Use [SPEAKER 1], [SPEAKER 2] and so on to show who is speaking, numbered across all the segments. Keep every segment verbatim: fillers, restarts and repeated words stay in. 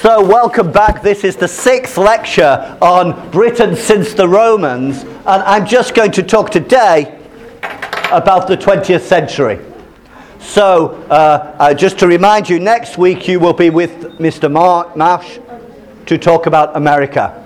[SPEAKER 1] So welcome back. This is the sixth lecture on Britain since the Romans, and I'm just going to talk today about the twentieth century. So uh, uh, just to remind you, next week you will be with Mister Mar- Marsh to talk about America.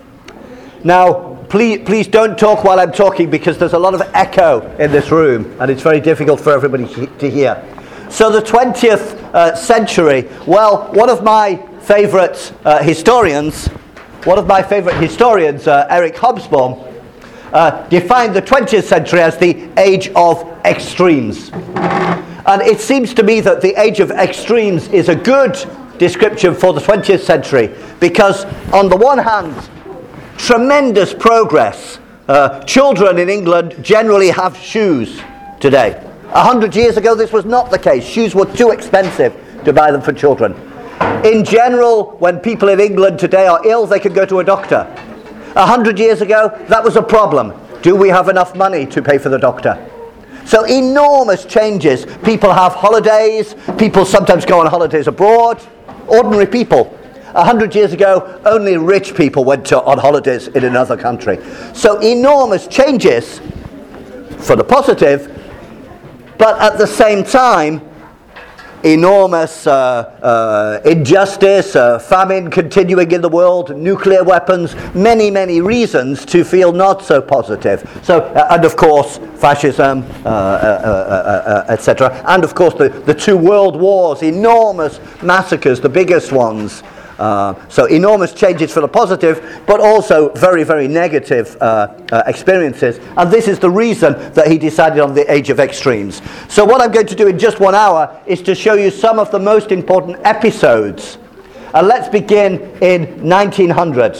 [SPEAKER 1] Now, please, please don't talk while I'm talking because there's a lot of echo in this room and it's very difficult for everybody to hear. So the twentieth uh, century, well, one of my favourite uh, historians, one of my favourite historians, uh, Eric Hobsbawm, uh, defined the twentieth century as the age of extremes. And it seems to me that the age of extremes is a good description for the twentieth century because, on the one hand, tremendous progress. Uh, children in England generally have shoes today. A hundred years ago, this was not the case. Shoes were too expensive to buy them for children. In general, when people in England today are ill, they can go to a doctor. A hundred years ago, that was a problem. Do we have enough money to pay for the doctor? So enormous changes. People have holidays. People sometimes go on holidays abroad. Ordinary people. A hundred years ago, only rich people went to, on holidays in another country. So enormous changes for the positive, but at the same time, enormous uh, uh, injustice, uh, famine continuing in the world, nuclear weapons, many, many reasons to feel not so positive. So, uh, and of course, fascism, uh, uh, uh, uh, uh, et cetera. And of course, the, the two world wars, enormous massacres, the biggest ones. Uh, so enormous changes for the positive, but also very, very negative uh, uh, experiences. And this is the reason that he decided on the age of extremes. So what I'm going to do in just one hour is to show you some of the most important episodes. And let's begin in nineteen hundred.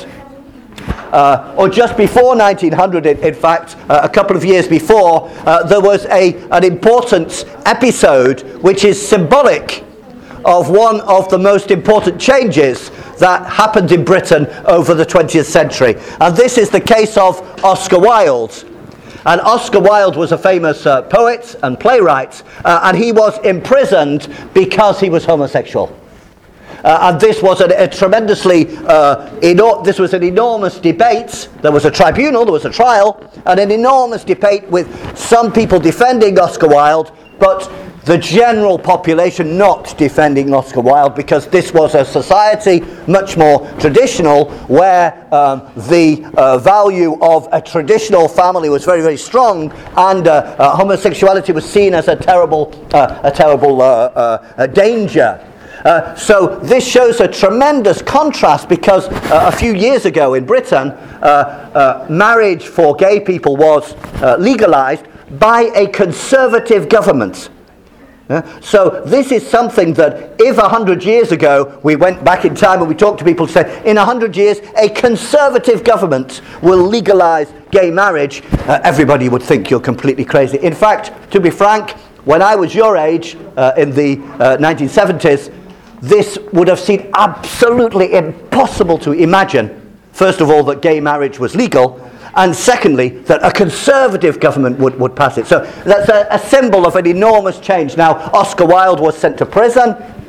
[SPEAKER 1] Uh, or just before nineteen hundred, in, in fact, uh, a couple of years before, uh, there was a, an important episode which is symbolic of one of the most important changes that happened in Britain over the twentieth century. And this is the case of Oscar Wilde. And Oscar Wilde was a famous uh, poet and playwright, uh, and he was imprisoned because he was homosexual. Uh, and this was a, a tremendously, uh, eno- this was an enormous debate. There was a tribunal, there was a trial, and an enormous debate with some people defending Oscar Wilde, but the general population not defending Oscar Wilde, because this was a society much more traditional where um, the uh, value of a traditional family was very, very strong, and uh, uh, homosexuality was seen as a terrible, uh, a terrible uh, uh, a danger. Uh, so this shows a tremendous contrast because uh, a few years ago in Britain, uh, uh, marriage for gay people was uh, legalized by a conservative government. Uh, so this is something that if a hundred years ago we went back in time and we talked to people who said in a hundred years a conservative government will legalize gay marriage, uh, everybody would think you're completely crazy. In fact, to be frank, when I was your age uh, in the uh, nineteen seventies, this would have seemed absolutely impossible to imagine, first of all, that gay marriage was legal, and secondly, that a conservative government would, would pass it. So that's a, a symbol of an enormous change. Now, Oscar Wilde was sent to prison.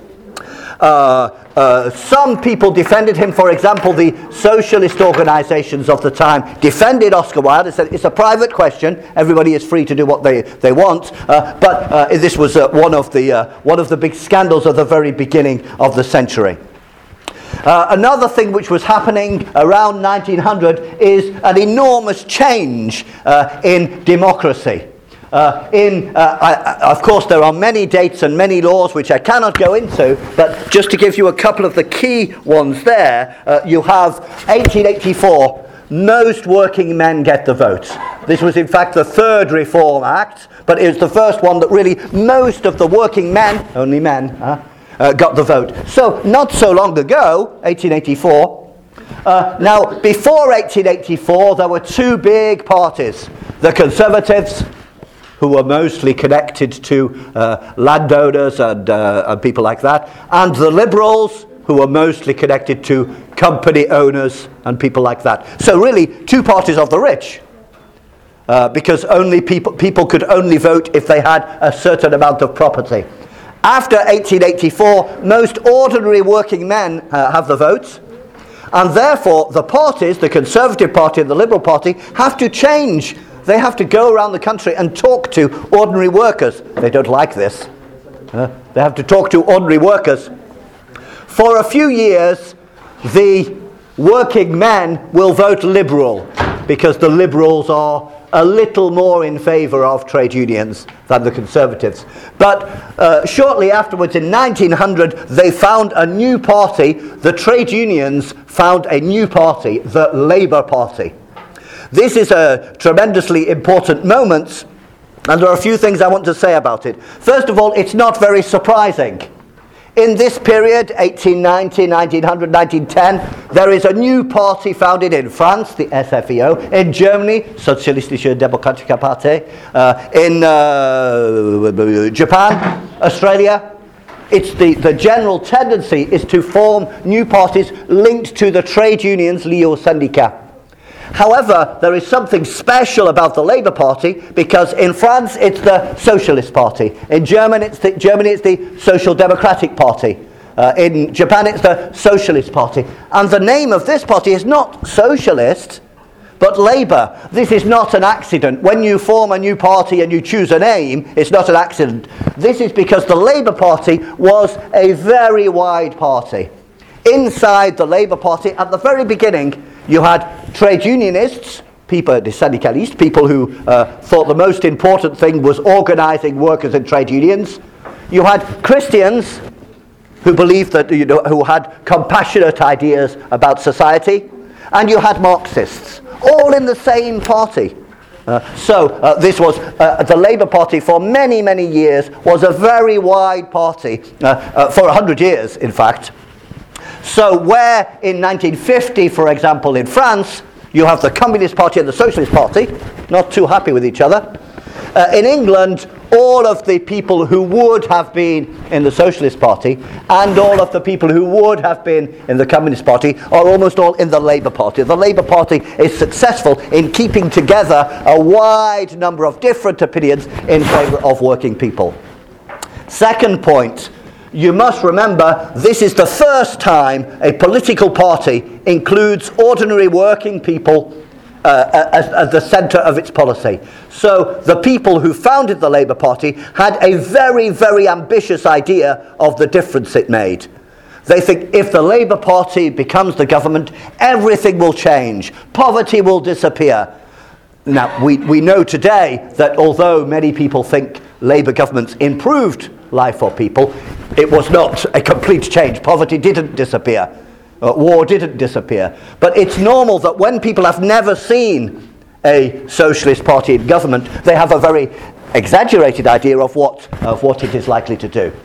[SPEAKER 1] Uh, uh, some people defended him. For example, the socialist organizations of the time defended Oscar Wilde. It said it's a private question. Everybody is free to do what they, they want. Uh, but uh, this was uh, one of the uh, one of the big scandals of the very beginning of the century. Uh, another thing which was happening around nineteen hundred is an enormous change uh, in democracy. Uh, in, uh, I, I, of course, there are many dates and many laws which I cannot go into, but just to give you a couple of the key ones there, uh, you have eighteen eighty-four, most working men get the vote. This was in fact the third Reform Act, but it was the first one that really most of the working men, only men, huh, uh, got the vote. So not so long ago, eighteen eighty-four, uh, now before eighteen eighty-four there were two big parties, the Conservatives, who were mostly connected to uh, landowners and, uh, and people like that, and the Liberals, who were mostly connected to company owners and people like that. So really, two parties of the rich, uh, because only people people could only vote if they had a certain amount of property. After eighteen eighty-four, most ordinary working men uh, have the vote, and therefore the parties, the Conservative Party and the Liberal Party, have to change. They have to go around the country and talk to ordinary workers. They don't like this. Uh, they have to talk to ordinary workers. For a few years, the working men will vote Liberal, because the Liberals are a little more in favour of trade unions than the Conservatives. But uh, shortly afterwards, in nineteen hundred, they found a new party. The trade unions found a new party, the Labour Party. This is a tremendously important moment, and there are a few things I want to say about it. First of all, it's not very surprising. In this period, eighteen ninety, nineteen hundred, nineteen ten, there is a new party founded in France, the S F I O, in Germany, Sozialistische Demokratische Partei, uh, in uh, Japan, Australia. It's the, the general tendency is to form new parties linked to the trade unions, liées aux syndicats. However, there is something special about the Labour Party, because in France it's the Socialist Party. In German, it's the, Germany it's the Social Democratic Party. Uh, in Japan it's the Socialist Party. And the name of this party is not Socialist, but Labour. This is not an accident. When you form a new party and you choose a name, it's not an accident. This is because the Labour Party was a very wide party. Inside the Labour Party, at the very beginning, you had trade unionists, people, the syndicalistes, people who uh, thought the most important thing was organising workers in trade unions. You had Christians who believed that, you know, who had compassionate ideas about society, and you had Marxists, all in the same party. Uh, so uh, this was uh, the Labour Party for many, many years was a very wide party, uh, uh, for a hundred years, in fact. So where in nineteen fifty, for example, in France, you have the Communist Party and the Socialist Party, not too happy with each other. Uh, in England, all of the people who would have been in the Socialist Party and all of the people who would have been in the Communist Party are almost all in the Labour Party. The Labour Party is successful in keeping together a wide number of different opinions in favour of working people. Second point. You must remember, this is the first time a political party includes ordinary working people uh, as, as the centre of its policy. So the people who founded the Labour Party had a very, very ambitious idea of the difference it made. They think if the Labour Party becomes the government, everything will change. Poverty will disappear. Now, we, we know today that although many people think Labour governments improved life for people, it was not a complete change. Poverty didn't disappear. Uh, war didn't disappear. But it's normal that when people have never seen a socialist party in government, they have a very exaggerated idea of what, of what it is likely to do.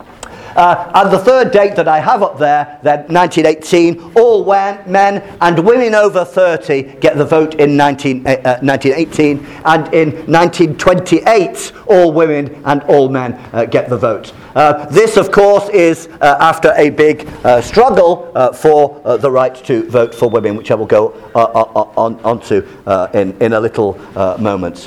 [SPEAKER 1] Uh, and the third date that I have up there, then nineteen eighteen, all men and women over thirty get the vote in nineteen eighteen, and in nineteen twenty-eight, all women and all men uh, get the vote. Uh, this, of course, is uh, after a big uh, struggle uh, for uh, the right to vote for women, which I will go uh, on, on to uh, in, in a little uh, moment.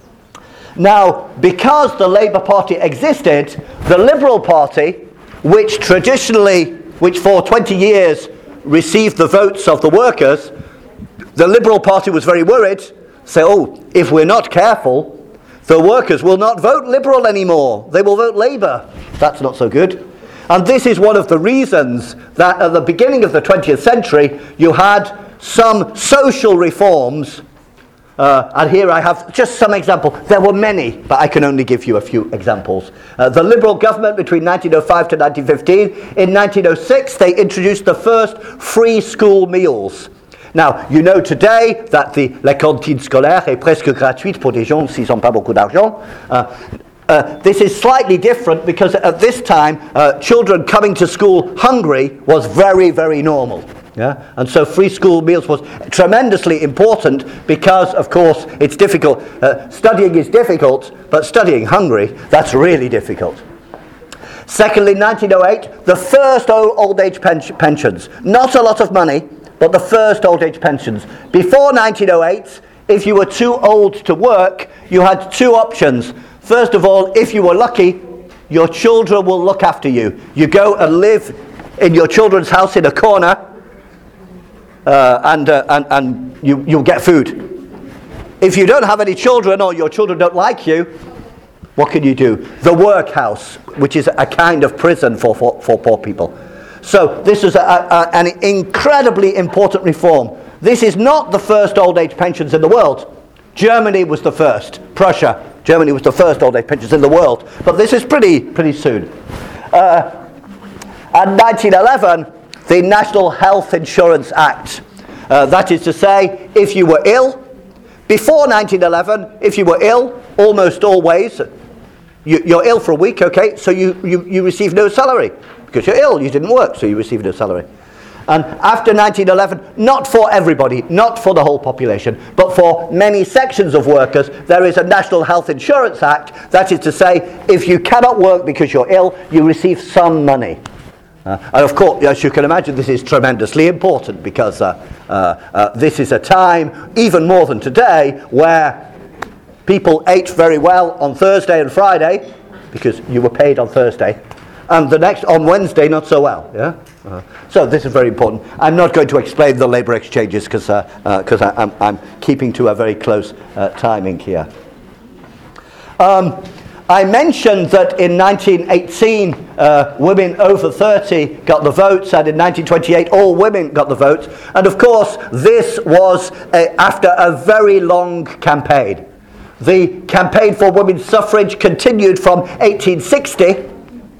[SPEAKER 1] Now, because the Labour Party existed, the Liberal Party, which traditionally, which for twenty years received the votes of the workers, the Liberal Party was very worried, say, oh, if we're not careful, the workers will not vote Liberal anymore. They will vote Labour. That's not so good. And this is one of the reasons that at the beginning of the twentieth century, you had some social reforms. Uh, and here I have just some examples. There were many, but I can only give you a few examples. Uh, the Liberal government between nineteen oh five to nineteen fifteen. In nineteen oh six, they introduced the first free school meals. Now, you know today that the la cantine scolaire est presque gratuite pour des gens s'ils n'ont pas beaucoup d'argent. Uh, uh, this is slightly different because at this time, uh, children coming to school hungry was very, very normal. Yeah? And so free school meals was tremendously important because, of course, it's difficult. Uh, studying is difficult, but studying hungry, that's really difficult. Secondly, nineteen oh eight, the first old, old age pen- pensions. Not a lot of money, but the first old age pensions. Before nineteen oh eight, if you were too old to work, you had two options. First of all, if you were lucky, your children will look after you. You go and live in your children's house in a corner, uh, and, uh, and, and you, you'll get food. If you don't have any children, or your children don't like you, what can you do? The workhouse, which is a kind of prison for, for, for poor people. So this is a, a, an incredibly important reform. This is not the first old age pensions in the world. Germany was the first. Prussia, Germany was the first old age pensions in the world. But this is pretty, pretty soon. Uh, and nineteen eleven, the National Health Insurance Act. Uh, that is to say, if you were ill, before nineteen eleven, if you were ill, almost always, you, you're ill for a week, okay, so you, you, you receive no salary. Because you're ill, you didn't work, so you receive no salary. And after nineteen eleven, not for everybody, not for the whole population, but for many sections of workers, there is a National Health Insurance Act. That is to say, if you cannot work because you're ill, you receive some money. Uh, and of course, as you can imagine, this is tremendously important because uh, uh, uh, this is a time, even more than today, where people ate very well on Thursday and Friday, because you were paid on Thursday, and the next, on Wednesday, not so well. Yeah. Uh, so this is very important. I'm not going to explain the labour exchanges because uh, uh, I'm, I'm keeping to a very close uh, timing here. Um, I mentioned that in nineteen eighteen, uh, women over thirty got the votes, and in nineteen twenty-eight, all women got the votes. And of course, this was a, after a very long campaign. The campaign for women's suffrage continued from eighteen sixty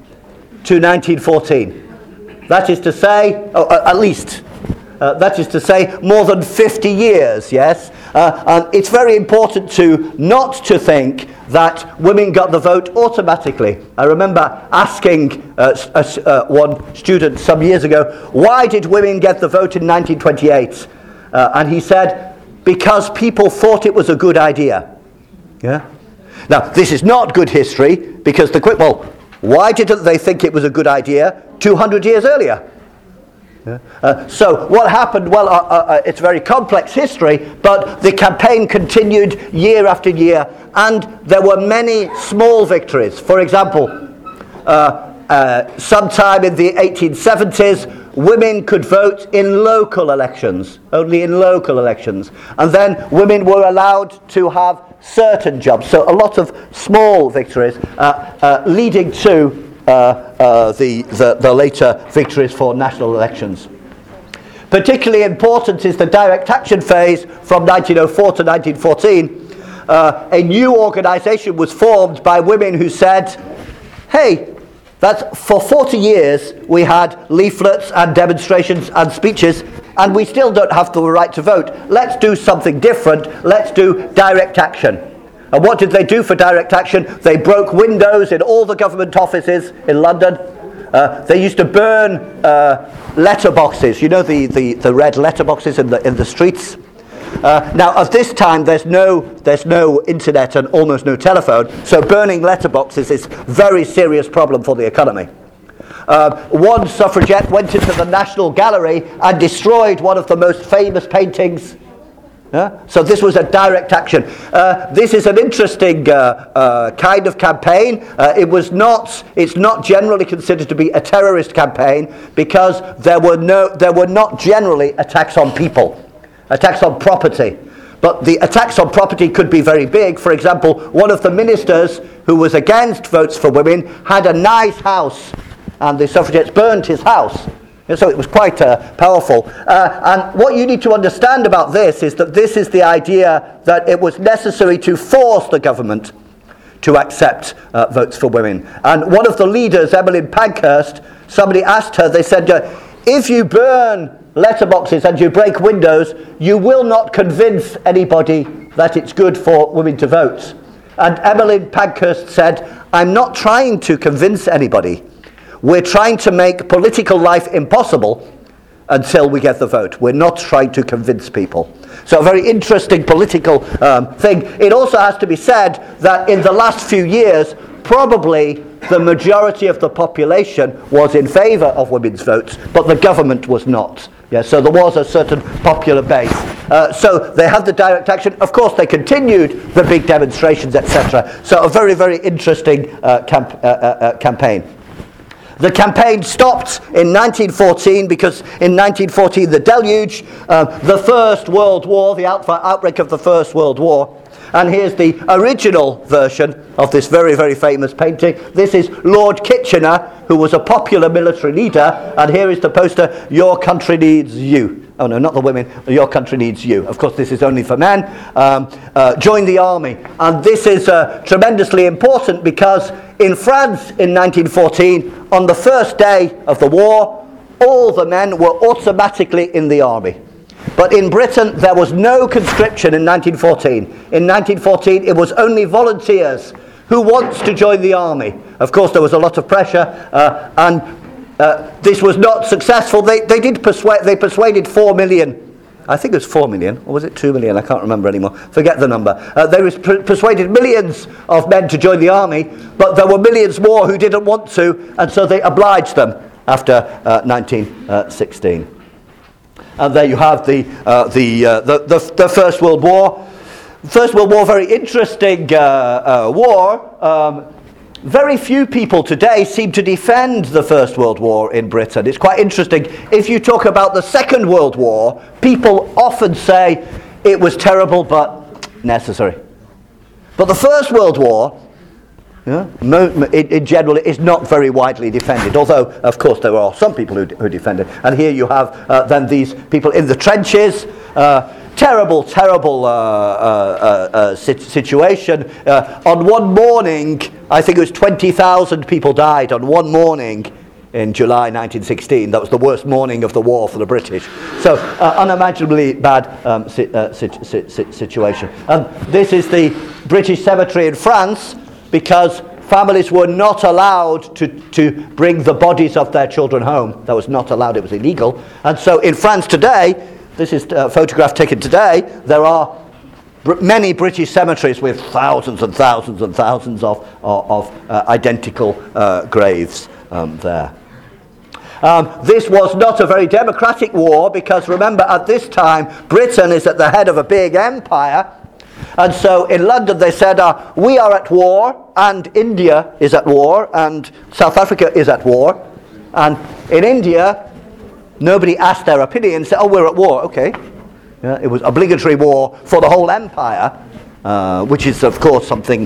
[SPEAKER 1] to nineteen fourteen. That is to say, oh, uh, at least, uh, that is to say, more than fifty years, yes? Uh, and it's very important to not to think that women got the vote automatically. I remember asking uh, uh, uh, one student some years ago, why did women get the vote in nineteen twenty-eight? Uh, and he said, because people thought it was a good idea. Yeah. Now, this is not good history, because the quick, well, why didn't they think it was a good idea two hundred years earlier? Yeah. Uh, so what happened? Well, uh, uh, it's very complex history, but the campaign continued year after year, and there were many small victories. For example, uh, uh, sometime in the eighteen seventies, women could vote in local elections, only in local elections. And then women were allowed to have certain jobs. So a lot of small victories uh, uh, leading to uh, uh, the, the, the later victories for national elections. Particularly important is the direct action phase from nineteen oh four to nineteen fourteen. Uh, a new organisation was formed by women who said, hey, that's for forty years we had leaflets and demonstrations and speeches, and we still don't have the right to vote. Let's do something different. Let's do direct action. And what did they do for direct action? They broke windows in all the government offices in London. Uh, they used to burn uh, letterboxes, you know, the, the, the red letterboxes in the in the streets. Uh, now, at this time, there's no there's no internet and almost no telephone, so burning letterboxes is a very serious problem for the economy. Uh, one suffragette went into the National Gallery and destroyed one of the most famous paintings. Yeah? So this was a direct action. Uh, this is an interesting uh, uh, kind of campaign. Uh, it was not. It's not generally considered to be a terrorist campaign because there were no. There were not generally attacks on people. Attacks on property. But the attacks on property could be very big. For example, one of the ministers who was against votes for women had a nice house, and the suffragettes burned his house. And so it was quite uh, powerful. Uh, and what you need to understand about this is that this is the idea that it was necessary to force the government to accept uh, votes for women. And one of the leaders, Emmeline Pankhurst, somebody asked her, they said, uh, if you burn letterboxes and you break windows, you will not convince anybody that it's good for women to vote. And Emmeline Pankhurst said, I'm not trying to convince anybody. We're trying to make political life impossible until we get the vote. We're not trying to convince people. So a very interesting political um, thing. It also has to be said that in the last few years, probably the majority of the population was in favour of women's votes, but the government was not. Yeah, so there was a certain popular base. Uh, so they had the direct action. Of course, they continued the big demonstrations, et cetera. So a very, very interesting uh, camp, uh, uh, uh, campaign. The campaign stopped in nineteen fourteen because in nineteen fourteen the deluge, uh, the First World War, the out- outbreak of the First World War. And here's the original version of this very, very famous painting. This is Lord Kitchener, who was a popular military leader. And here is the poster, "Your country needs you." Oh no, not the women. "Your country needs you." Of course, this is only for men. Um, uh, join the army. And this is uh, tremendously important because in France in nineteen fourteen, on the first day of the war, all the men were automatically in the army. But in Britain, there was no conscription in nineteen fourteen. In nineteen fourteen, it was only volunteers. Who wants to join the army? Of course, there was a lot of pressure, uh, and uh, this was not successful. They, they did persuade. They persuaded four million. I think it was four million, or was it two million? I can't remember anymore. Forget the number. Uh, they was per- persuaded millions of men to join the army, but there were millions more who didn't want to, and so they obliged them after uh, nineteen sixteen. And there you have the, uh, the, uh, the, the, the First World War. First World War, very interesting uh, uh, war. Um, very few people today seem to defend the First World War in Britain. It's quite interesting. If you talk about the Second World War, people often say it was terrible but necessary. But the First World War, yeah, in, in general, is not very widely defended, although, of course, there are some people who, who defend it. And here you have uh, then these people in the trenches. Uh, terrible, terrible uh, uh, uh, sit- situation. Uh, on one morning, I think it was twenty thousand people died on one morning in July nineteen sixteen. That was the worst morning of the war for the British. So, uh, unimaginably bad um, si- uh, sit- sit- sit- situation. And this is the British cemetery in France, because families were not allowed to, to bring the bodies of their children home. That was not allowed, it was illegal. And so in France today, this is a photograph taken today, there are br- many British cemeteries with thousands and thousands and thousands of, of, of uh, identical uh, graves um, there. Um, this was not a very democratic war, because remember, at this time, Britain is at the head of a big empire. And so in London they said, uh, we are at war, and India is at war, and South Africa is at war. And in India, nobody asked their opinion, said, oh, we're at war, okay. Yeah, it was obligatory war for the whole empire, uh, which is, of course, something,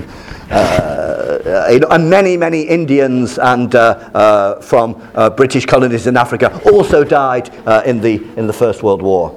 [SPEAKER 1] uh, you know, and many, many Indians and uh, uh, from uh, British colonies in Africa also died uh, in the in the First World War.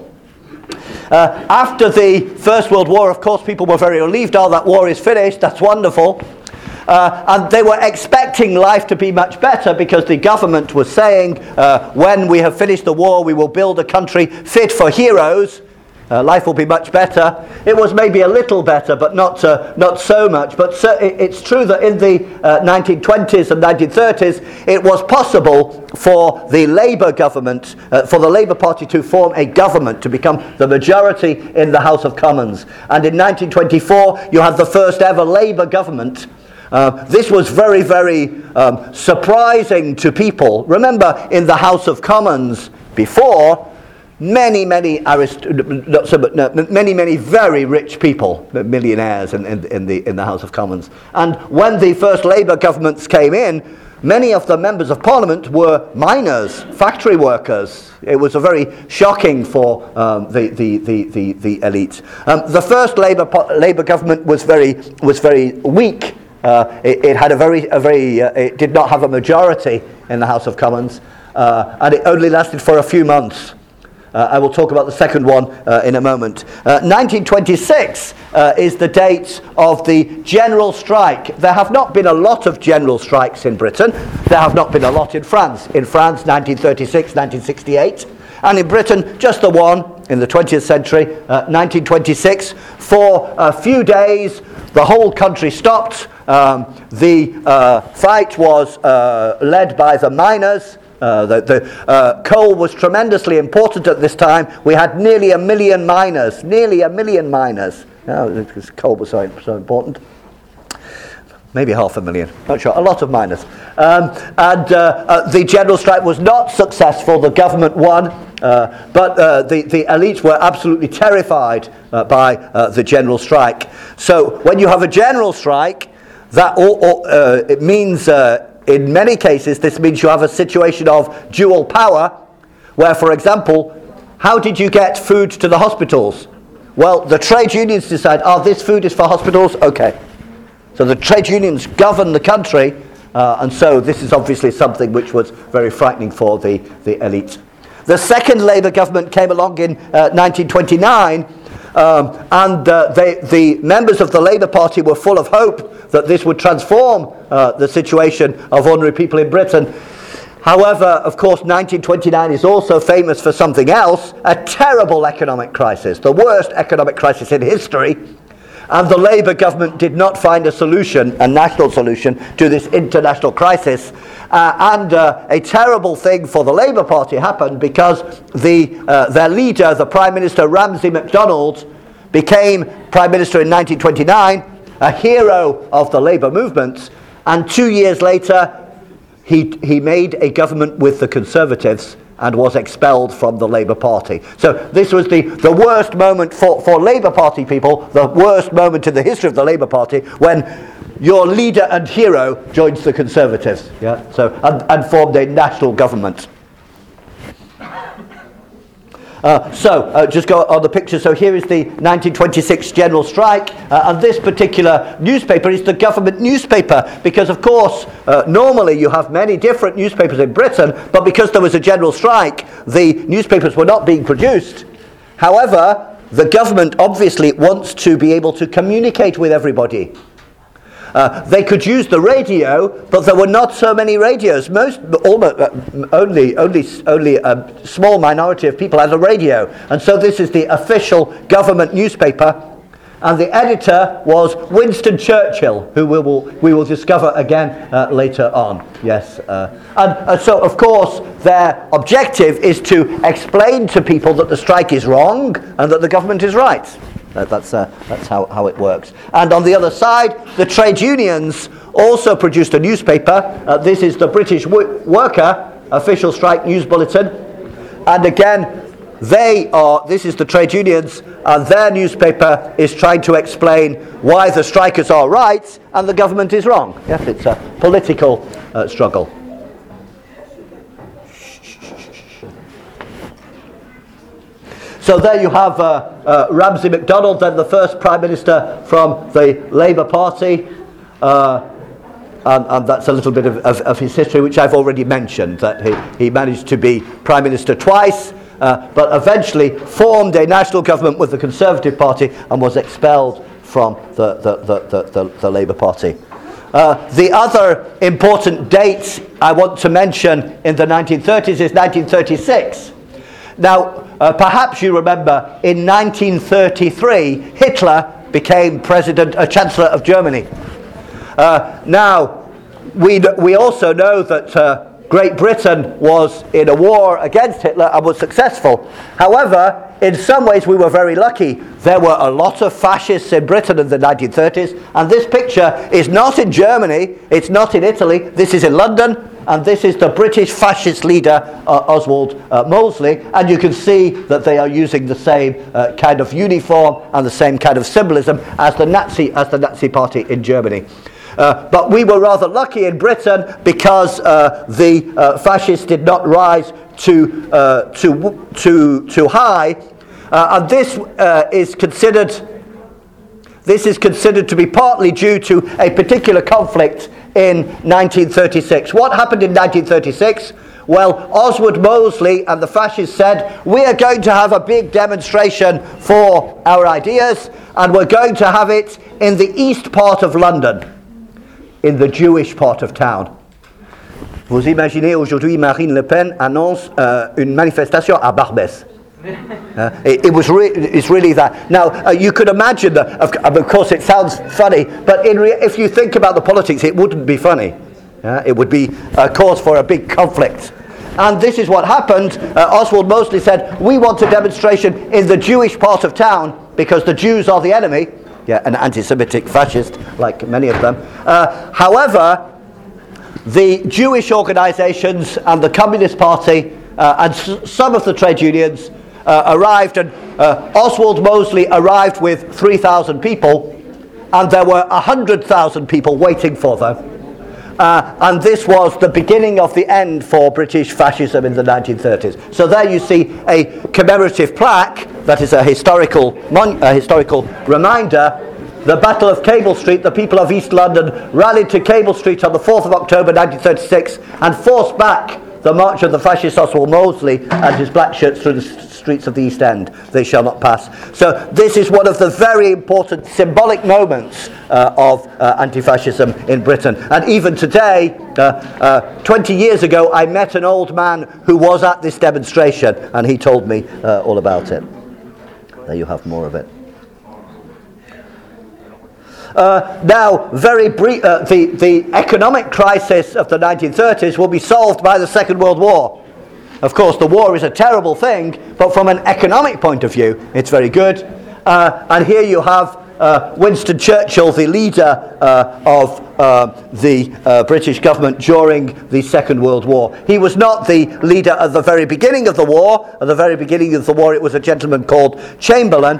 [SPEAKER 1] Uh, after the First World War, of course, people were very relieved. Oh, that war is finished. That's wonderful. Uh, and they were expecting life to be much better, because the government was saying, uh, when we have finished the war, we will build a country fit for heroes. Uh, life will be much better. It was maybe a little better, but not uh, not so much. But so it, it's true that in the uh, nineteen twenties and nineteen thirties, it was possible for the Labour government, uh, for the Labour Party to form a government, to become the majority in the House of Commons. And in nineteen twenty-four, you had the first ever Labour government. Uh, this was very, very um, surprising to people. Remember, in the House of Commons before, Many, many, arist- not so, but no, many, many very rich people, millionaires in, in, in the in the House of Commons. And when the first Labour governments came in, many of the members of Parliament were miners, factory workers. It was a very shocking for um, the, the, the, the, the elite. Um, the first Labour Labour government was very was very weak. Uh, it, it had a very a very uh, it did not have a majority in the House of Commons, uh, and it only lasted for a few months. Uh, I will talk about the second one uh, in a moment. Uh, nineteen twenty-six uh, is the date of the general strike. There have not been a lot of general strikes in Britain. There have not been a lot in France. In France, nineteen thirty-six, nineteen sixty-eight. And in Britain, just the one in the twentieth century, uh, nineteen twenty-six. For a few days, the whole country stopped. Um, the uh, fight was uh, led by the miners. Uh, the the uh, coal was tremendously important at this time. We had nearly a million miners, nearly a million miners, oh, because coal was so, so important. maybe half a million, not sure, a lot of miners. Um, and uh, uh, the general strike was not successful, the government won, uh, but uh, the, the elites were absolutely terrified uh, by uh, the general strike. So when you have a general strike, that all, all, uh, it means, uh, in many cases, this means you have a situation of dual power, where, for example, how did you get food to the hospitals? Well, the trade unions decide, oh, this food is for hospitals, okay. So the trade unions govern the country, uh, and so this is obviously something which was very frightening for the, the elite. The second Labour government came along in uh, nineteen twenty-nine, um, and uh, they, the members of the Labour Party were full of hope that this would transform uh, the situation of ordinary people in Britain. However, of course, nineteen twenty-nine is also famous for something else, a terrible economic crisis, the worst economic crisis in history. And the Labour government did not find a solution, a national solution, to this international crisis. Uh, and uh, a terrible thing for the Labour Party happened because the, uh, their leader, the Prime Minister Ramsay MacDonald, became Prime Minister in nineteen twenty-nine, a hero of the Labour movement. And two years later, he, he made a government with the Conservatives and was expelled from the Labour Party. So this was the, the worst moment for, for Labour Party people, the worst moment in the history of the Labour Party, when your leader and hero joins the Conservatives, yeah. So and, and formed a national government. Uh, so, uh, just go on the picture. So here is the nineteen twenty-six general strike, uh, and this particular newspaper is the government newspaper, because of course, uh, normally you have many different newspapers in Britain, but because there was a general strike, the newspapers were not being produced. However, the government obviously wants to be able to communicate with everybody. Uh, they could use the radio, but there were not so many radios. Most, almost, uh, only, only, only a small minority of people had a radio, and so this is the official government newspaper. And the editor was Winston Churchill, who we will we will discover again uh, later on. Yes, uh, and uh, so of course their objective is to explain to people that the strike is wrong and that the government is right. Uh, that's uh, that's how, how it works. And on the other side, the trade unions also produced a newspaper. Uh, this is the British w- Worker Official Strike News Bulletin. And again, they are, this is the trade unions, and their newspaper is trying to explain why the strikers are right and the government is wrong. Yes, it's a political uh, struggle. So there you have uh, uh, Ramsay MacDonald, then the first Prime Minister from the Labour Party. Uh, and, and that's a little bit of, of, of his history, which I've already mentioned, that he, he managed to be Prime Minister twice, uh, but eventually formed a national government with the Conservative Party and was expelled from the, the, the, the, the, the Labour Party. Uh, the other important date I want to mention in the nineteen thirties is nineteen thirty-six. Now, uh, perhaps you remember, in nineteen thirty-three, Hitler became president, uh, Chancellor of Germany. Uh, now, we we also know that uh, Great Britain was in a war against Hitler and was successful. However, in some ways we were very lucky. There were a lot of fascists in Britain in the nineteen thirties, and this picture is not in Germany, it's not in Italy, this is in London. And this is the British fascist leader, uh, Oswald uh, Mosley, and you can see that they are using the same uh, kind of uniform and the same kind of symbolism as the Nazi, as the Nazi Party in Germany. Uh, but we were rather lucky in Britain because uh, the uh, fascists did not rise too uh, too too too high, uh, and this uh, is considered. This is considered to be partly due to a particular conflict in nineteen thirty-six. What happened in nineteen thirty-six? Well, Oswald Mosley and the fascists said, we are going to have a big demonstration for our ideas, and we're going to have it in the east part of London, in the Jewish part of town. Vous imaginez aujourd'hui Marine Le Pen annonce uh, une manifestation à Barbès. Uh, it, it was re- it's really that. Now uh, you could imagine that. Of, of course, it sounds funny, but in re- if you think about the politics, it wouldn't be funny. Uh, it would be a cause for a big conflict. And this is what happened. Uh, Oswald Mosley said, "We want a demonstration in the Jewish part of town because the Jews are the enemy." yeah, an anti-Semitic fascist, like many of them. Uh, however, the Jewish organizations and the Communist Party uh, and s- some of the trade unions uh, arrived, and uh, Oswald Mosley arrived with three thousand people, and there were one hundred thousand people waiting for them. Uh, and this was the beginning of the end for British fascism in the nineteen thirties. So there you see a commemorative plaque that is a historical, mon- a historical reminder. The Battle of Cable Street, the people of East London rallied to Cable Street on the fourth of October nineteen thirty-six and forced back the march of the fascist Oswald Mosley and his black shirts through the st- streets of the East End. They shall not pass. So this is one of the very important symbolic moments uh, of uh, anti-fascism in Britain. And even today, uh, uh, twenty years ago, I met an old man who was at this demonstration, and he told me uh, all about it. There you have more of it. Uh, now, very brief, uh, the, the economic crisis of the nineteen thirties will be solved by the Second World War. Of course, the war is a terrible thing, but from an economic point of view, it's very good. Uh, and here you have uh, Winston Churchill, the leader uh, of uh, the uh, British government during the Second World War. He was not the leader at the very beginning of the war. At the very beginning of the war, it was a gentleman called Chamberlain.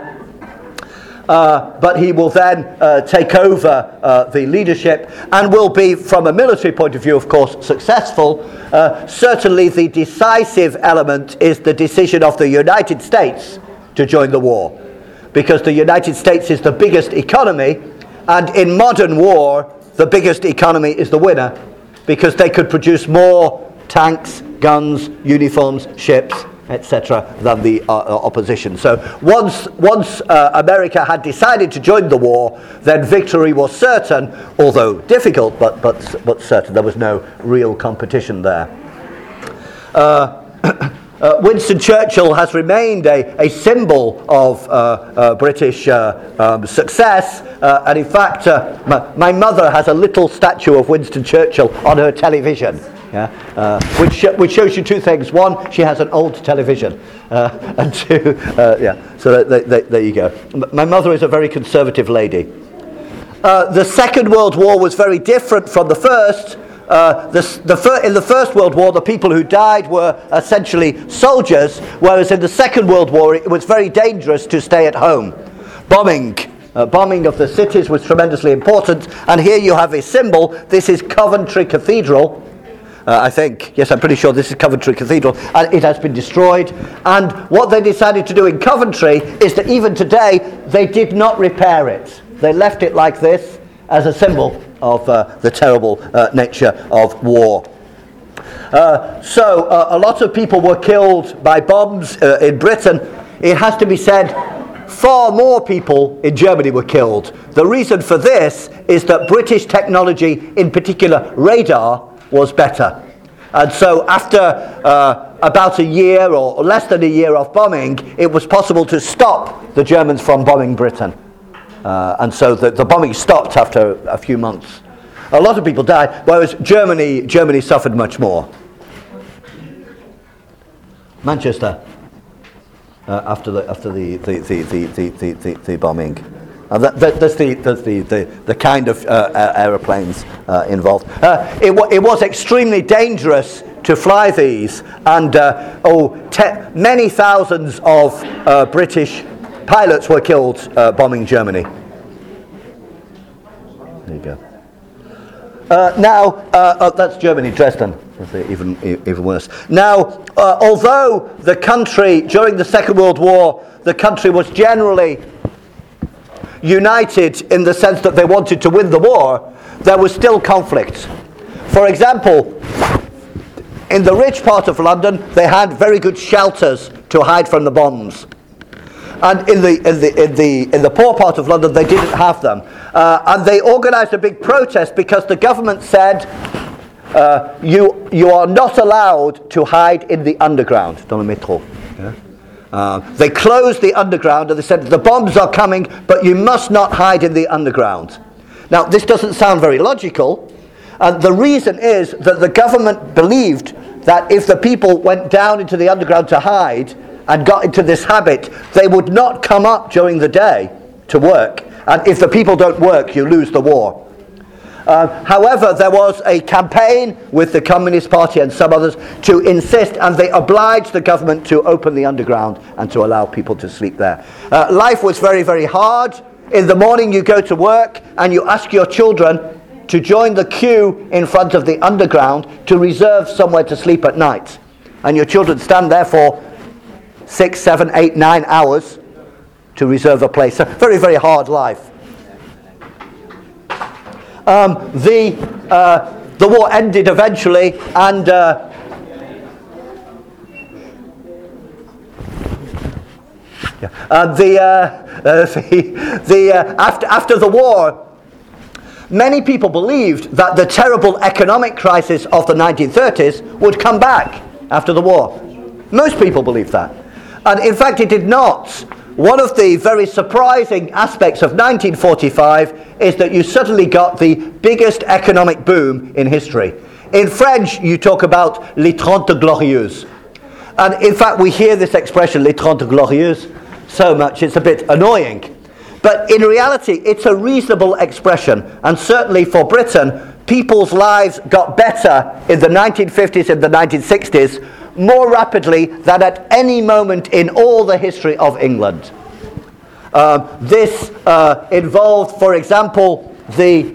[SPEAKER 1] Uh, but he will then uh, take over uh, the leadership and will be, from a military point of view, of course, successful. Uh, certainly the decisive element is the decision of the United States to join the war, because the United States is the biggest economy, and in modern war, the biggest economy is the winner, because they could produce more tanks, guns, uniforms, ships, et cetera, than the uh, opposition. So once once uh, America had decided to join the war, then victory was certain, although difficult, but but but certain. There was no real competition there. Uh, uh, Winston Churchill has remained a, a symbol of uh, uh, British uh, um, success, uh, and in fact, uh, my, my mother has a little statue of Winston Churchill on her television. Yeah, uh, which sh- which shows you two things. One, she has an old television, uh, and two, uh, yeah. So th- th- th- there you go. M- my mother is a very conservative lady. Uh, the Second World War was very different from the first. Uh, the, the fir- in the First World War, the people who died were essentially soldiers, whereas in the Second World War, it was very dangerous to stay at home. Bombing. Uh, bombing of the cities was tremendously important, and here you have a symbol. This is Coventry Cathedral. Uh, I think, yes, I'm pretty sure this is Coventry Cathedral, and it has been destroyed. And what they decided to do in Coventry is that even today, they did not repair it. They left it like this as a symbol of uh, the terrible uh, nature of war. Uh, so uh, a lot of people were killed by bombs uh, in Britain. It has to be said, far more people in Germany were killed. The reason for this is that British technology, in particular radar, was better. And so after uh, about a year or less than a year of bombing, it was possible to stop the Germans from bombing Britain. Uh, and so the, the bombing stopped after a few months. A lot of people died, whereas Germany Germany suffered much more. Manchester, uh, after the after the the the the the, the, the, the bombing. And that, that, that's the, that's the, the, the kind of uh, aeroplanes uh, involved. Uh, it, w- it was extremely dangerous to fly these, and uh, oh, te- many thousands of uh, British pilots were killed uh, bombing Germany. There you go. Uh, now, uh, oh, that's Germany, Dresden. Even even worse. Now, uh, although the country during the Second World War, the country was generally united in the sense that they wanted to win the war, there was still conflict. For example, in the rich part of London, they had very good shelters to hide from the bombs. And in the in the in the in the poor part of London, they didn't have them. Uh, and they organised a big protest because the government said, uh, "You you are not allowed to hide in the underground, dans le métro." Yeah? Uh, they closed the underground and they said, the bombs are coming, but you must not hide in the underground. Now, this doesn't sound very logical. And the reason is that the government believed that if the people went down into the underground to hide and got into this habit, they would not come up during the day to work, And if the people don't work, you lose the war. Uh, however, there was a campaign with the Communist Party and some others to insist, and they obliged the government to open the underground and to allow people to sleep there. Uh, life was very, very hard. In the morning you go to work and you ask your children to join the queue in front of the underground to reserve somewhere to sleep at night. And your children stand there for six, seven, eight, nine hours to reserve a place. A very, very hard life. Um, the uh, the war ended eventually, and uh, yeah, uh, the uh, uh, the, the uh, after after the war, many people believed that the terrible economic crisis of the nineteen thirties would come back after the war. Most people believed that, and in fact, it did not. One of the very surprising aspects of nineteen forty-five is that you suddenly got the biggest economic boom in history. In French, you talk about les Trente Glorieuses. And in fact, we hear this expression, les Trente Glorieuses, so much it's a bit annoying. But in reality, it's a reasonable expression. And certainly for Britain, people's lives got better in the nineteen fifties and the nineteen sixties more rapidly than at any moment in all the history of England. Um, this uh, involved, for example, the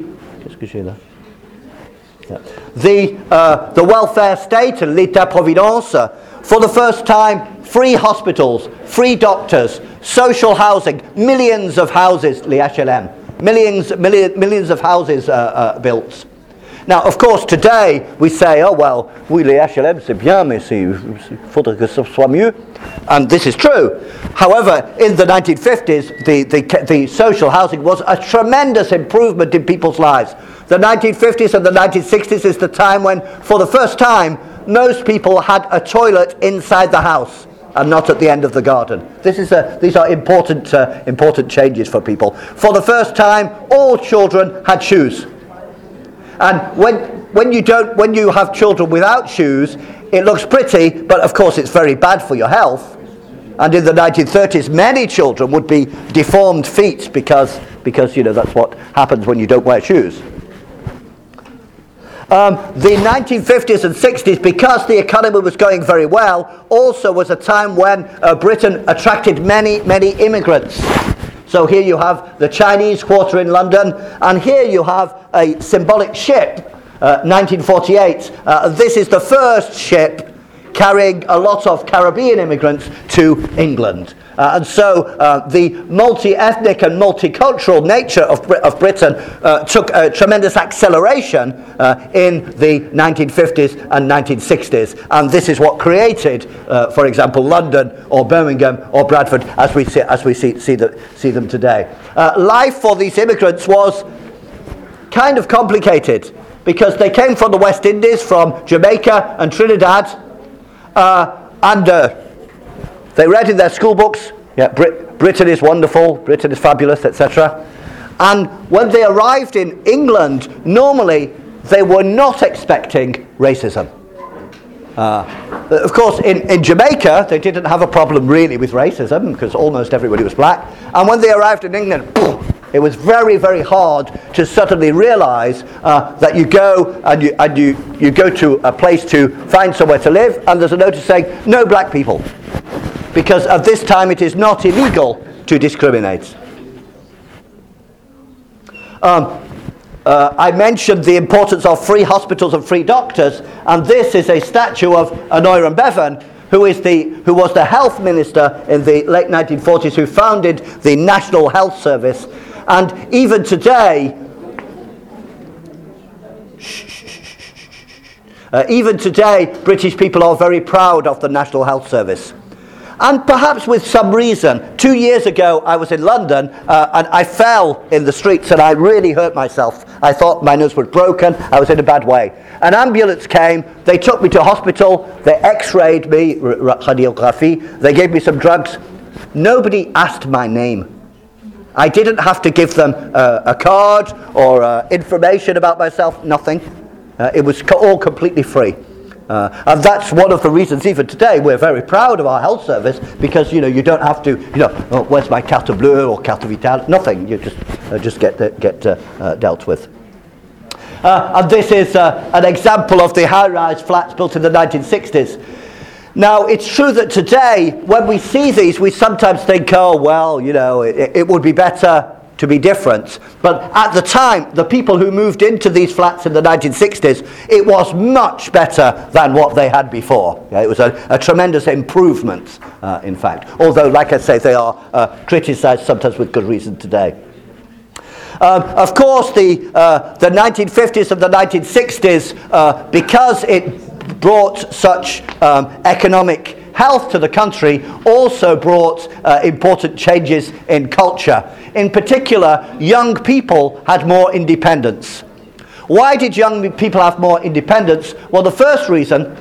[SPEAKER 1] the uh, the welfare state and l'État-providence. For the first time, free hospitals, free doctors, social housing, millions of houses, les H L M, millions, million, millions of houses uh, uh, built. Now, of course, today we say, oh well, oui, les H L M c'est bien, mais il faudrait que ça soit mieux. And this is true. However, in the nineteen fifties, the, the, the social housing was a tremendous improvement in people's lives. The nineteen fifties and the nineteen sixties is the time when, for the first time, most people had a toilet inside the house and not at the end of the garden. This is a, these are important, uh, important changes for people. For the first time, all children had shoes. And when when you don't when you have children without shoes, it looks pretty, but of course it's very bad for your health. And in the nineteen thirties, many children would be deformed feet because because you know that's what happens when you don't wear shoes. Um, the nineteen fifties and sixties, because the economy was going very well, also was a time when uh, Britain attracted many many immigrants. So here you have the Chinese Quarter in London, and here you have a symbolic ship, uh, nineteen forty-eight. Uh, this is the first ship carrying a lot of Caribbean immigrants to England. Uh, and so uh, the multi-ethnic and multicultural nature of, Brit- of Britain uh, took a tremendous acceleration uh, in the nineteen fifties and nineteen sixties. And this is what created, uh, for example, London or Birmingham or Bradford as we see, as we see, see, the, see them today. Uh, life for these immigrants was kind of complicated because they came from the West Indies, from Jamaica and Trinidad, uh, and uh, they read in their school books, yeah, Brit- Britain is wonderful, Britain is fabulous, et cetera. And when they arrived in England, normally they were not expecting racism. Uh, of course, in, in Jamaica, they didn't have a problem really with racism because almost everybody was black. And when they arrived in England, it was very, very hard to suddenly realize uh, that you go and, you, and you, you go to a place to find somewhere to live, and there's a notice saying, no black people. Because at this time it is not illegal to discriminate. Um, uh, I mentioned the importance of free hospitals and free doctors, and this is a statue of Aneurin Bevan, who is the who was the health minister in the late nineteen forties, who founded the National Health Service. And even today, uh, even today, British people are very proud of the National Health Service. And perhaps with some reason. Two years ago, I was in London, uh, and I fell in the streets, and I really hurt myself. I thought my nose was broken. I was in a bad way. An ambulance came. They took me to hospital. They x-rayed me, radiography. They gave me some drugs. Nobody asked my name. I didn't have to give them uh, a card or uh, information about myself. Nothing. Uh, it was co- all completely free. Uh, and that's one of the reasons even today we're very proud of our health service, because you know you don't have to, you know, oh, where's my carte bleue or carte vitale? Nothing. You just uh, just get uh, get uh, uh, dealt with. Uh, and this is uh, an example of the high-rise flats built in the nineteen sixties. Now, it's true that today, when we see these, we sometimes think, oh, well, you know, it, it would be better to be different. But at the time, the people who moved into these flats in the nineteen sixties, it was much better than what they had before. Yeah, it was a, a tremendous improvement, uh, in fact. Although, like I say, they are uh, criticised sometimes with good reason today. Um, of course, the, uh, the nineteen fifties and the nineteen sixties, uh, because it brought such um, economic health to the country, also brought uh, important changes in culture. In particular, young people had more independence. Why did young people have more independence? Well, the first reason...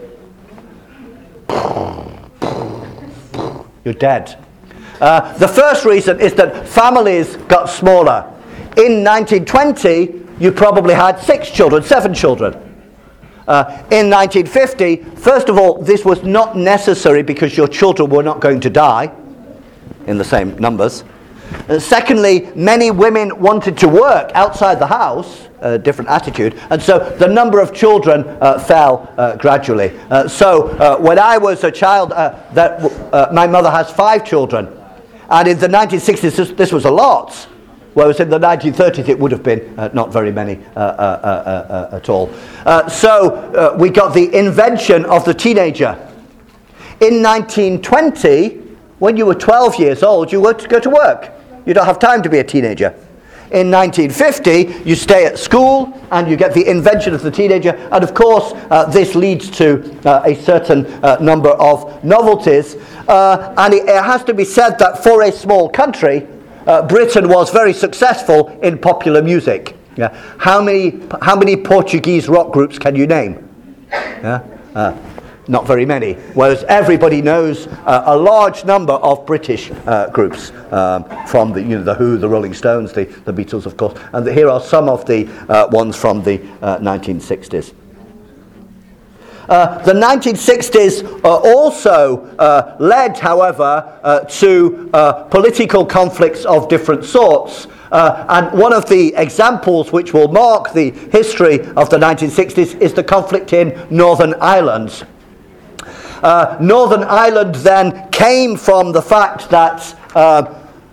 [SPEAKER 1] You're dead. Uh, the first reason is that families got smaller. In nineteen twenty, you probably had six children, seven children. Uh, in nineteen fifty, first of all, this was not necessary because your children were not going to die in the same numbers. Uh, secondly, many women wanted to work outside the house, a different attitude, and so the number of children uh, fell uh, gradually. Uh, so uh, when I was a child, uh, that w- uh, my mother has five children, and in the nineteen sixties this, this was a lot. Whereas in the nineteen thirties it would have been uh, not very many uh, uh, uh, uh, at all. Uh, so uh, we got the invention of the teenager. In nineteen twenty, when you were twelve years old, you were to go to work. You don't have time to be a teenager. In nineteen fifty, you stay at school and you get the invention of the teenager. And of course, uh, this leads to uh, a certain uh, number of novelties. Uh, and it, it has to be said that for a small country, Uh, Britain was very successful in popular music. Yeah. How many how many Portuguese rock groups can you name? Yeah. Uh, not very many. Whereas everybody knows uh, a large number of British uh, groups, um, from the you know the Who, the Rolling Stones, the, the Beatles, of course. And the, here are some of the uh, ones from the uh, nineteen sixties. Uh, the nineteen sixties uh, also uh, led, however, uh, to uh, political conflicts of different sorts. Uh, and one of the examples which will mark the history of the nineteen sixties is the conflict in Northern Ireland. Uh, Northern Ireland then came from the fact that uh,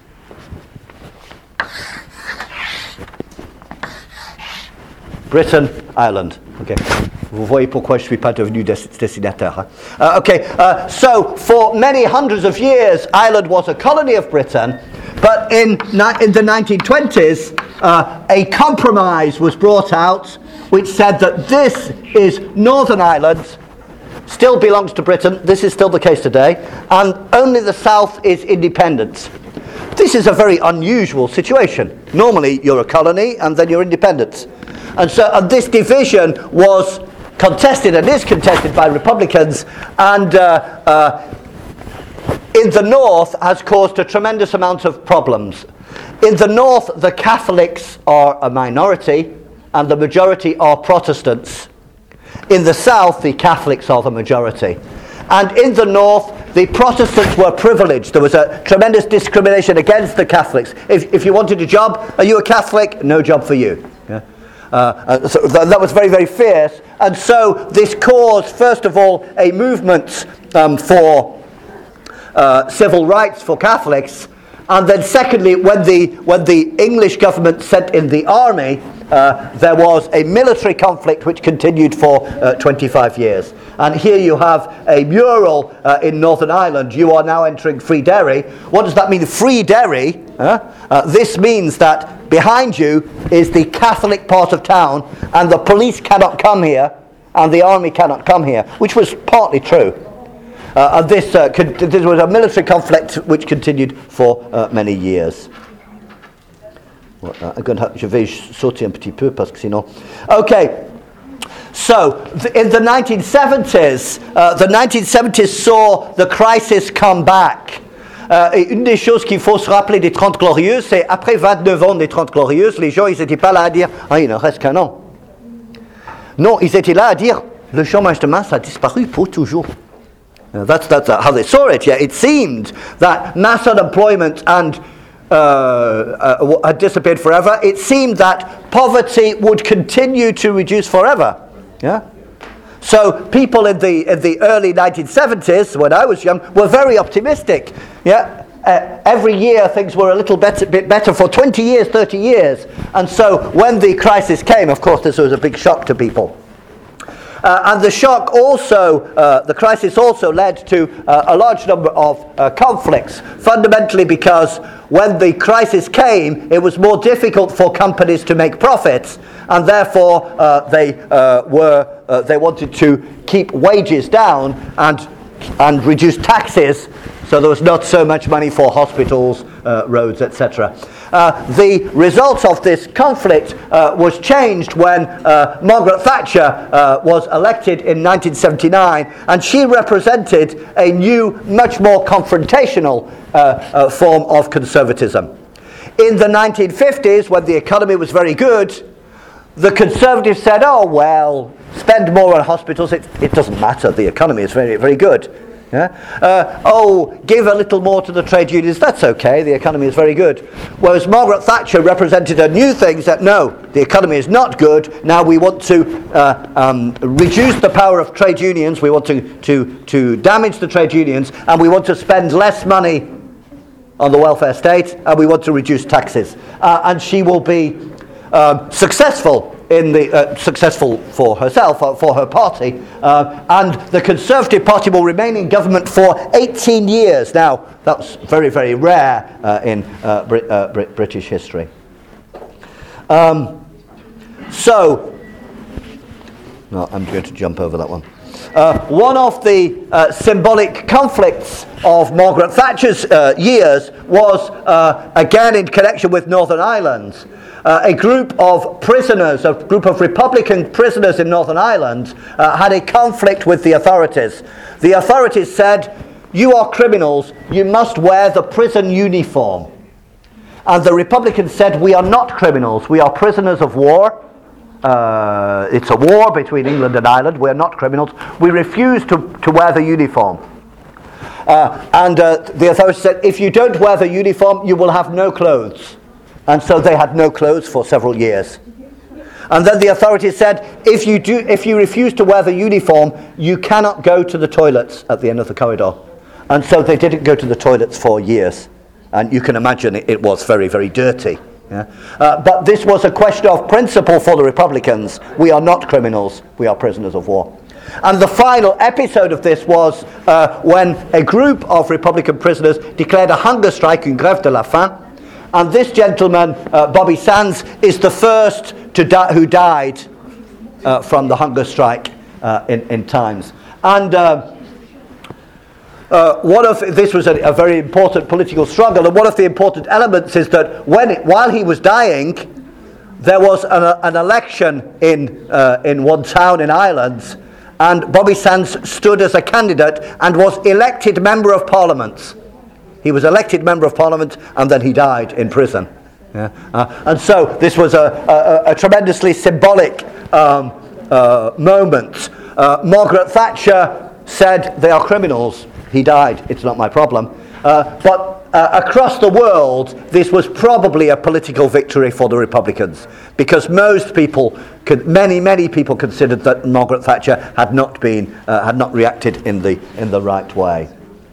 [SPEAKER 1] Britain, Ireland. Okay. Vous voyez pourquoi je suis pas devenu dessinateur. Huh? Uh, okay, uh, so for many hundreds of years, Ireland was a colony of Britain, but in, ni- in the nineteen twenties, uh, a compromise was brought out which said that this is Northern Ireland, still belongs to Britain, this is still the case today, and only the south is independent. This is a very unusual situation. Normally you're a colony and then you're independent. And so and this division was contested and is contested by Republicans, and uh, uh, in the north has caused a tremendous amount of problems. In the north, the Catholics are a minority and the majority are Protestants. In the south, the Catholics are the majority. And in the north, the Protestants were privileged. There was a tremendous discrimination against the Catholics. If, if you wanted a job, are you a Catholic? No job for you. Yeah. Uh, uh, so th- that was very, very fierce. And so this caused, first of all, a movement um, for uh, civil rights for Catholics. And then secondly, when the, when the English government sent in the army, uh, there was a military conflict which continued for uh, twenty-five years. And here you have a mural uh, in Northern Ireland. You are now entering Free Derry. What does that mean, Free Derry? Huh? Uh, this means that behind you is the Catholic part of town, and the police cannot come here, and the army cannot come here, which was partly true. Uh, and this, uh, con- this was a military conflict which continued for uh, many years. Well, uh, I'm going to have, je vais sauter un petit peu parce que sinon. Okay. So, th- in the nineteen seventies, uh, the nineteen seventies saw the crisis come back. Euh, et une des choses qu'il faut se rappeler des Trente Glorieuses, c'est après vingt-neuf ans des Trente Glorieuses, les gens, ils n'étaient pas là à dire « Ah, il ne reste qu'un an ». Non, ils étaient là à dire le chômage de masse a disparu pour toujours. Uh, that's, that's how they saw it. Yeah, it seemed that mass unemployment and uh, uh, had disappeared forever. It seemed that poverty would continue to reduce forever. Yeah. So people in the in the early nineteen seventies, when I was young, were very optimistic. Yeah. Uh, every year things were a little better, bit better for twenty years, thirty years. And so when the crisis came, of course, this was a big shock to people. Uh, and the shock also, uh, the crisis also led to uh, a large number of uh, conflicts, fundamentally because when the crisis came, it was more difficult for companies to make profits, and therefore uh, they uh, were uh, they wanted to keep wages down and and reduce taxes, so there was not so much money for hospitals, uh, roads, et cetera. Uh, the result of this conflict uh, was changed when uh, Margaret Thatcher uh, was elected in nineteen seventy-nine, and she represented a new, much more confrontational uh, uh, form of conservatism. In the nineteen fifties, when the economy was very good, the Conservatives said, oh, well, spend more on hospitals, it, it doesn't matter, the economy is very, very good. Yeah? Uh, oh, give a little more to the trade unions, that's okay, the economy is very good. Whereas Margaret Thatcher represented a new thing, that no, the economy is not good, now we want to uh, um, reduce the power of trade unions, we want to, to, to damage the trade unions, and we want to spend less money on the welfare state, and we want to reduce taxes. Uh, and she will be um, successful in the uh, successful for herself, uh, for her party, uh, and the Conservative Party will remain in government for eighteen years. Now, that's very, very rare uh, in uh, Brit- uh, Brit- British history. Um, so, no, I'm going to jump over that one. Uh, one of the uh, symbolic conflicts of Margaret Thatcher's uh, years was, uh, again in connection with Northern Ireland. Uh, a group of prisoners, a group of Republican prisoners in Northern Ireland uh, had a conflict with the authorities. The authorities said, you are criminals, you must wear the prison uniform. And the Republicans said, we are not criminals, we are prisoners of war. Uh, it's a war between England and Ireland, we are not criminals. We refuse to, to wear the uniform. Uh, and uh, the authorities said, if you don't wear the uniform, you will have no clothes. And so they had no clothes for several years. And then the authorities said, if you do, if you refuse to wear the uniform, you cannot go to the toilets at the end of the corridor. And so they didn't go to the toilets for years. And you can imagine it, it was very, very dirty. Yeah? Uh, but this was a question of principle for the Republicans. We are not criminals, we are prisoners of war. And the final episode of this was uh, when a group of Republican prisoners declared a hunger strike, une grève de la faim. And this gentleman, uh, Bobby Sands, is the first to di- who died uh, from the hunger strike uh, in, in Times. And uh, uh, one of this was a, a very important political struggle. And one of the important elements is that when it, while he was dying, there was an, an election in uh, in one town in Ireland, and Bobby Sands stood as a candidate and was elected member of Parliament. He was elected member of Parliament, and then he died in prison. Yeah? Uh, and so this was a, a, a tremendously symbolic um, uh, moment. Uh, Margaret Thatcher said, they are criminals. He died. It's not my problem. Uh, but uh, across the world, this was probably a political victory for the Republicans, because most people, could, many, many people considered that Margaret Thatcher had not been, uh, had not reacted in the in the right way.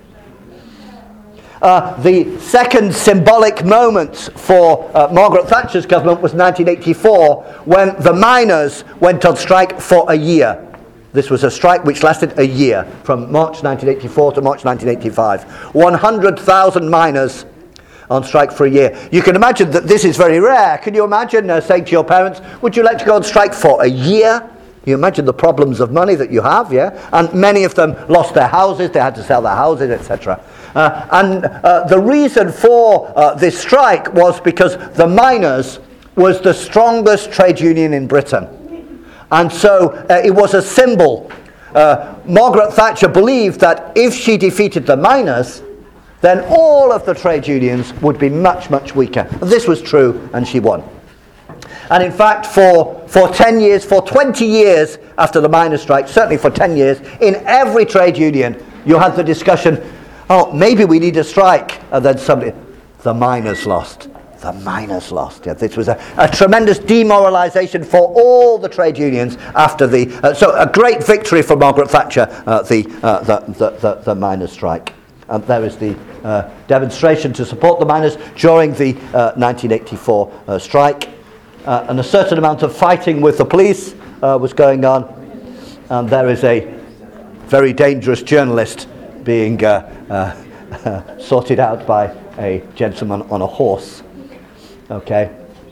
[SPEAKER 1] Uh, the second symbolic moment for uh, Margaret Thatcher's government was nineteen eighty-four, when the miners went on strike for a year. This was a strike which lasted a year, from March nineteen eighty-four to March nineteen eighty-five. one hundred thousand miners on strike for a year. You can imagine that this is very rare. Can you imagine uh, saying to your parents, would you like to go on strike for a year? You imagine the problems of money that you have, yeah? And many of them lost their houses, they had to sell their houses, et cetera. Uh, and uh, the reason for uh, this strike was because the miners was the strongest trade union in Britain. And so uh, it was a symbol. Uh, Margaret Thatcher believed that if she defeated the miners, then all of the trade unions would be much, much weaker. And this was true, and she won. And in fact, for, for ten years, for twenty years after the miners' strike, certainly for ten years, in every trade union, you had the discussion, oh, maybe we need a strike. And then somebody, the miners lost. The miners lost. Yeah, this was a, a tremendous demoralisation for all the trade unions after the... Uh, so a great victory for Margaret Thatcher, uh, the, uh, the, the, the, the miners' strike. And there is the uh, demonstration to support the miners during the uh, nineteen eighty-four uh, strike. Uh, and a certain amount of fighting with the police uh, was going on. And there is a very dangerous journalist being uh, uh, uh, sorted out by a gentleman on a horse. Okay,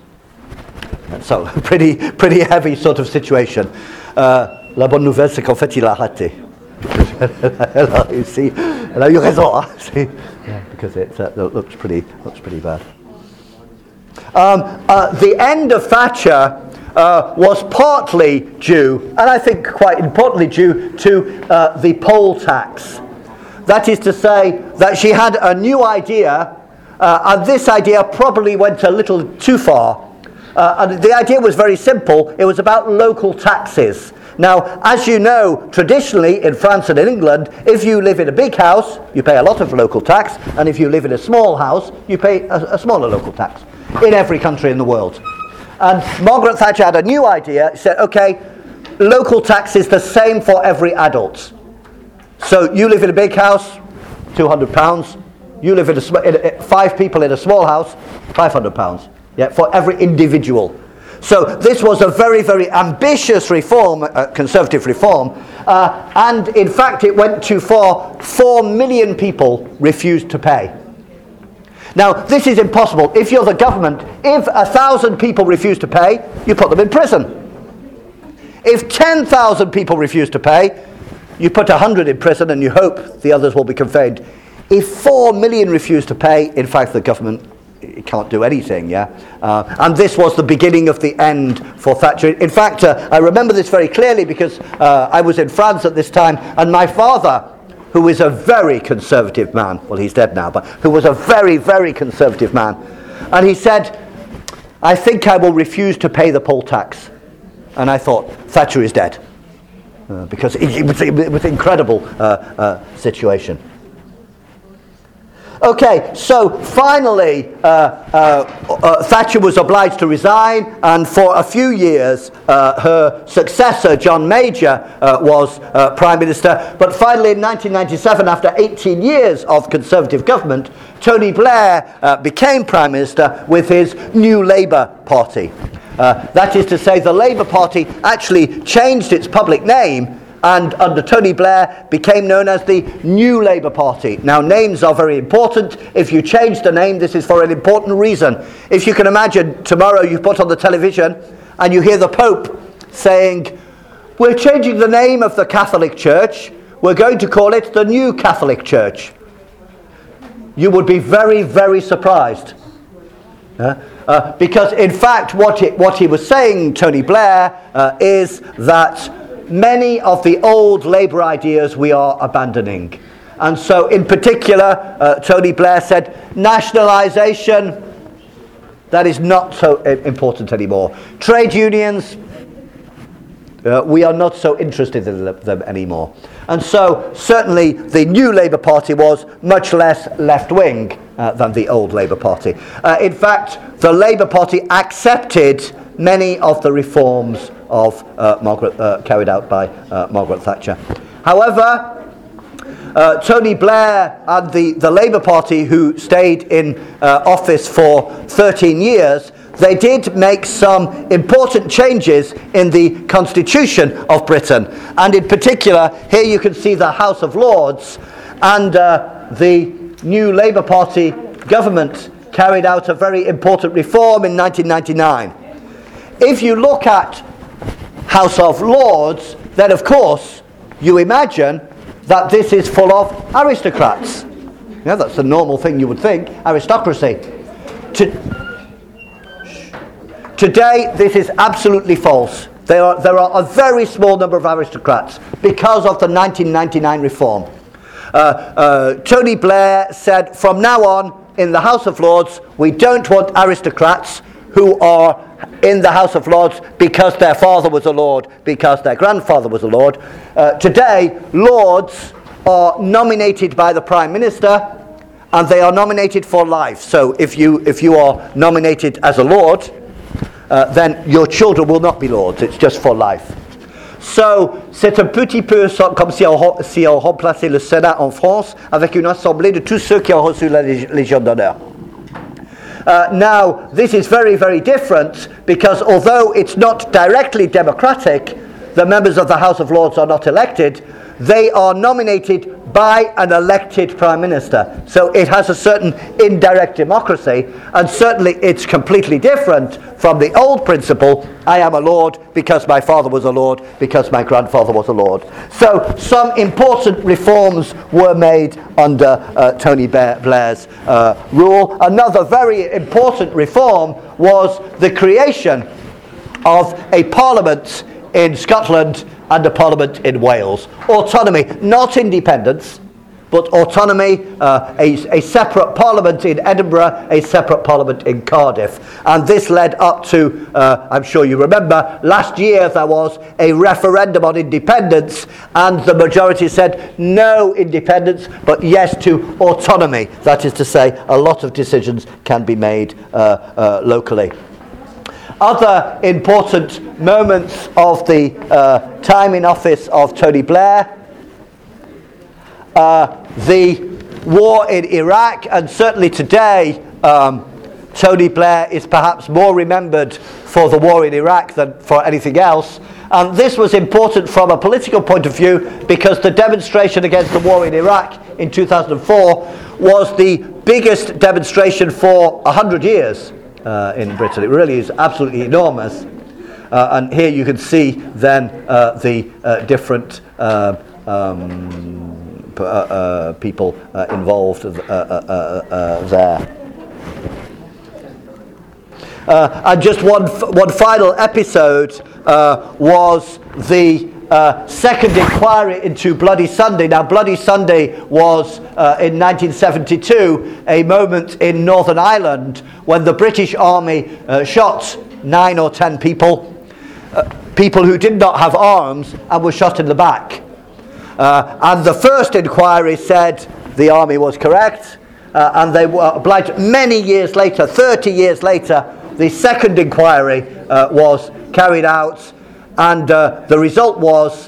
[SPEAKER 1] so pretty pretty heavy sort of situation. Uh, la bonne nouvelle, c'est qu'en fait il a raté. You see, and you raison, see, yeah, because it uh, looks pretty looks pretty bad. Um, uh, the end of Thatcher uh, was partly due, and I think quite importantly due to uh, the poll tax. That is to say that she had a new idea. Uh, and this idea probably went a little too far. Uh, and the idea was very simple. It was about local taxes. Now, as you know, traditionally in France and in England, if you live in a big house, you pay a lot of local tax. And if you live in a small house, you pay a, a smaller local tax. In every country in the world. And Margaret Thatcher had a new idea. She said, okay, local tax is the same for every adult. So you live in a big house, two hundred pounds. You live in a, sm- in a five people in a small house, five hundred pounds. Yeah, for every individual. So this was a very, very ambitious reform, uh, conservative reform, uh, and in fact it went too far. Four million people refused to pay. Now this is impossible. If you're the government, if a thousand people refuse to pay, you put them in prison. If ten thousand people refuse to pay, you put a hundred in prison and you hope the others will be confined. If four million refuse to pay, in fact, the government can't do anything, yeah? Uh, and this was the beginning of the end for Thatcher. In fact, uh, I remember this very clearly because uh, I was in France at this time, and my father, who is a very conservative man, well, he's dead now, but who was a very, very conservative man, and he said, I think I will refuse to pay the poll tax. And I thought, Thatcher is dead. Uh, because it, it, was, it was an incredible uh, uh, situation. Okay, so finally, uh, uh, uh, Thatcher was obliged to resign, and for a few years, uh, her successor, John Major, uh, was uh, Prime Minister. But finally, in nineteen ninety-seven, after eighteen years of Conservative government, Tony Blair uh, became Prime Minister with his New Labour Party. Uh, that is to say, the Labour Party actually changed its public name, and under Tony Blair became known as the New Labour Party. Now, names are very important. If you change the name, this is for an important reason. If you can imagine, tomorrow you put on the television and you hear the Pope saying, we're changing the name of the Catholic Church, we're going to call it the New Catholic Church. You would be very, very surprised. Uh, uh, because in fact what he, what he was saying, Tony Blair, uh, is that many of the old Labour ideas we are abandoning. And so in particular, uh, Tony Blair said, nationalisation, that is not so important anymore. Trade unions, uh, we are not so interested in them anymore. And so certainly the New Labour Party was much less left-wing uh, than the old Labour Party. Uh, in fact, the Labour Party accepted many of the reforms of uh, Margaret, uh, carried out by uh, Margaret Thatcher. However, uh, Tony Blair and the, the Labour Party, who stayed in uh, office for thirteen years, they did make some important changes in the Constitution of Britain. And in particular, here you can see the House of Lords, and uh, the new Labour Party government carried out a very important reform in nineteen ninety-nine. If you look at House of Lords, then of course you imagine that this is full of aristocrats. Yeah, that's the normal thing you would think, aristocracy. To, today this is absolutely false. There are, there are a very small number of aristocrats because of the nineteen ninety-nine reform. Uh, uh, Tony Blair said, from now on in the House of Lords we don't want aristocrats who are in the House of Lords because their father was a Lord, because their grandfather was a Lord. Uh, today, Lords are nominated by the Prime Minister, and they are nominated for life. So if you if you are nominated as a Lord, uh, then your children will not be Lords. It's just for life. So c'est un petit peu comme si on, si on remplaçait le Sénat en France avec une assemblée de tous ceux qui ont reçu la Légion d'honneur. Uh, now, this is very, very different because although it's not directly democratic, the members of the House of Lords are not elected, they are nominated by an elected Prime Minister. So it has a certain indirect democracy, and certainly it's completely different from the old principle, I am a Lord because my father was a Lord, because my grandfather was a Lord. So some important reforms were made under uh, Tony Blair's uh, rule. Another very important reform was the creation of a parliament in Scotland and a parliament in Wales. Autonomy, not independence, but autonomy, uh, a, a separate parliament in Edinburgh, a separate parliament in Cardiff. And this led up to, uh, I'm sure you remember, last year there was a referendum on independence, and the majority said no independence, but yes to autonomy. That is to say, a lot of decisions can be made uh, uh, locally. Other important moments of the uh, time in office of Tony Blair, uh, the war in Iraq, and certainly today um, Tony Blair is perhaps more remembered for the war in Iraq than for anything else. And this was important from a political point of view because the demonstration against the war in Iraq in two thousand four was the biggest demonstration for one hundred years. Uh, in Britain. It really is absolutely enormous. Uh, and here you can see then uh, the uh, different uh, um, p- uh, uh, people uh, involved uh, uh, uh, uh, there. Uh, and just one f- one final episode uh, was the Uh, second inquiry into Bloody Sunday. Now, Bloody Sunday was, uh, in nineteen seventy-two, a moment in Northern Ireland when the British Army uh, shot nine or ten people, uh, people who did not have arms, and were shot in the back. Uh, and the first inquiry said the army was correct, uh, and they were obliged. Many years later, thirty years later, the second inquiry uh, was carried out. And uh, the result was,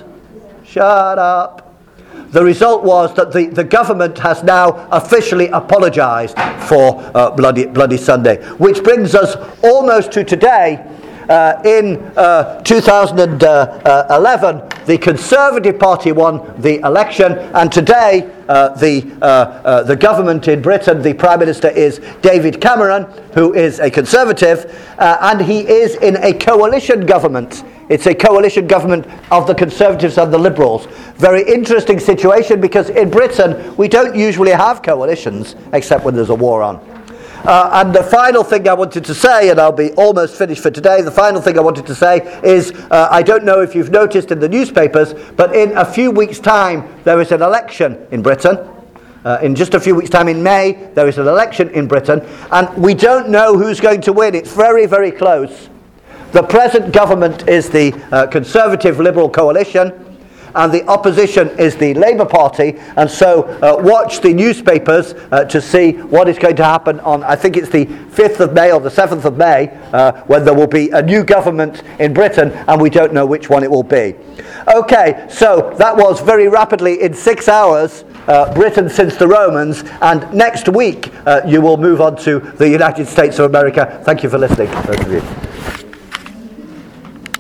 [SPEAKER 1] shut up, the result was that the, the government has now officially apologised for uh, Bloody, Bloody Sunday, which brings us almost to today. Uh, in uh, two thousand eleven, the Conservative Party won the election, and today uh, the uh, uh, the government in Britain, the Prime Minister is David Cameron, who is a Conservative, uh, and he is in a coalition government. It's a coalition government of the Conservatives and the Liberals. Very interesting situation because in Britain we don't usually have coalitions except when there's a war on. Uh, and the final thing I wanted to say, and I'll be almost finished for today, the final thing I wanted to say is, uh, I don't know if you've noticed in the newspapers, but in a few weeks' time there is an election in Britain. Uh, in just a few weeks' time in May, there is an election in Britain, and we don't know who's going to win. It's very, very close. The present government is the uh, Conservative Liberal coalition, and the opposition is the Labour Party, and so uh, watch the newspapers uh, to see what is going to happen on, I think it's the fifth of May or the seventh of May, uh, when there will be a new government in Britain, and we don't know which one it will be. Okay, so that was very rapidly in six hours, uh, Britain since the Romans, and next week uh, you will move on to the United States of America. Thank you for listening, both of you.